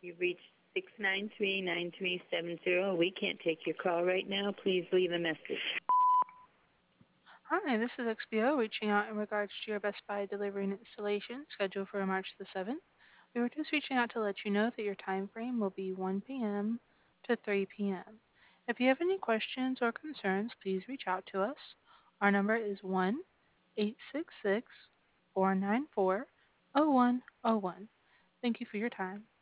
You've reached 693-9370. We can't take your call right now. Please leave a message. Hi, this is XPO reaching out in regards to your Best Buy delivery and installation scheduled for March the 7th. We were just reaching out to let you know that your time frame will be 1 p.m. to 3 p.m. If you have any questions or concerns, please reach out to us. Our number is 1-866-494-0101. Thank you for your time.